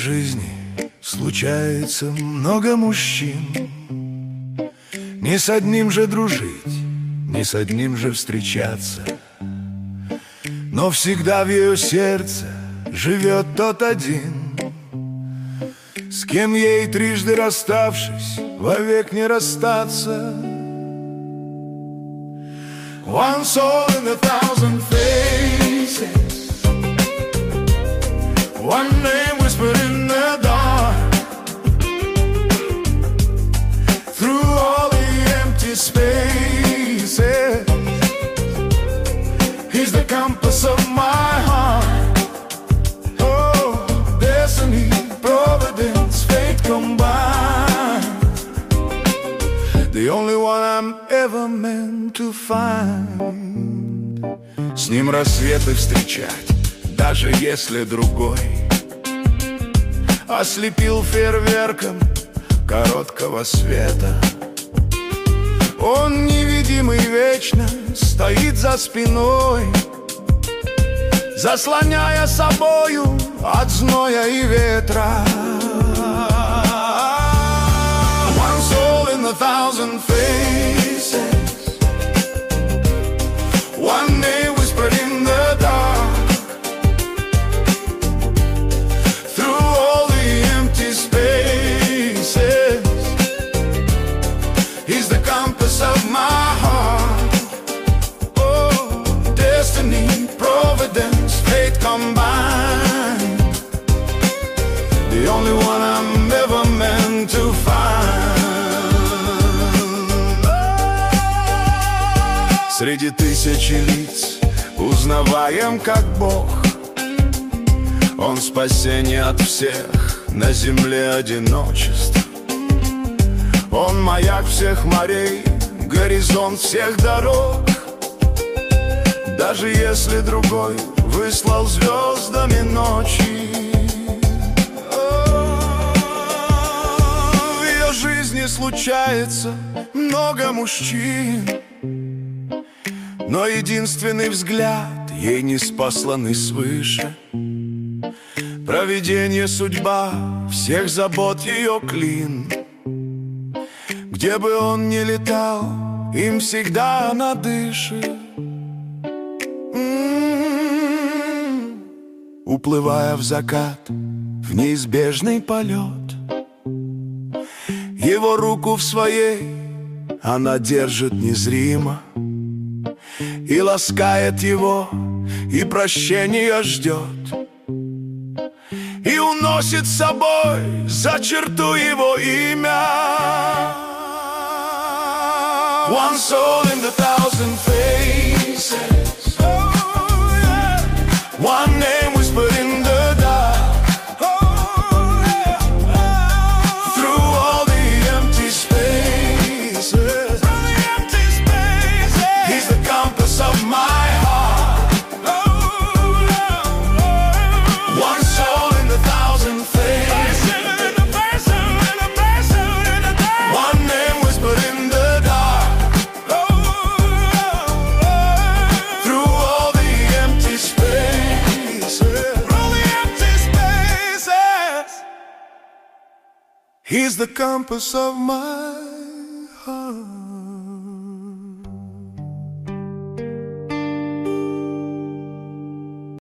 жизни случается много мужчин. Не с одним же дружить, не с одним же встречаться, но всегда в ее сердце живет тот один, с кем ей, трижды расставшись, вовек не расстаться. One soul in 1,000 faces, one name whispered in the dark. Through all the empty spaces, he's the compass of my heart. Oh, destiny, providence, fate combined, the only one I'm ever meant to find. С ним рассветы встречать, даже если другой ослепил фейерверком короткого света. Он невидимый вечно стоит за спиной, заслоняя собою от зноя и ветра. One soul in 1,000 faces, one name whispered in the dark. Through all the empty spaces, he's the compass of my heart. Oh, destiny, providence, fate combined, the only one I'm ever meant to find. Среди тысячи лиц узнаваем как Бог. Он спасение от всех на земле одиночеств. Он маяк всех морей, горизонт всех дорог. Даже если другой выслал звездами ночи, в ее жизни случается много мужчин, но единственный взгляд ей не спосланы свыше. Провидение, судьба, всех забот ее клин. Где бы он ни летал, им всегда она дышит. Уплывая в закат, в неизбежный полет, его руку в своей она держит незримо и ласкает его, и прощения ждет, и уносит с собой за черту его имя. One soul in 1,000 faces, oh, yeah. One name whispered in the dark. Oh, yeah. Through all the empty spaces, he's the compass of my heart. One soul in 1,000 faces, one name whispered in the dark. Through all the empty spaces, he's the compass of my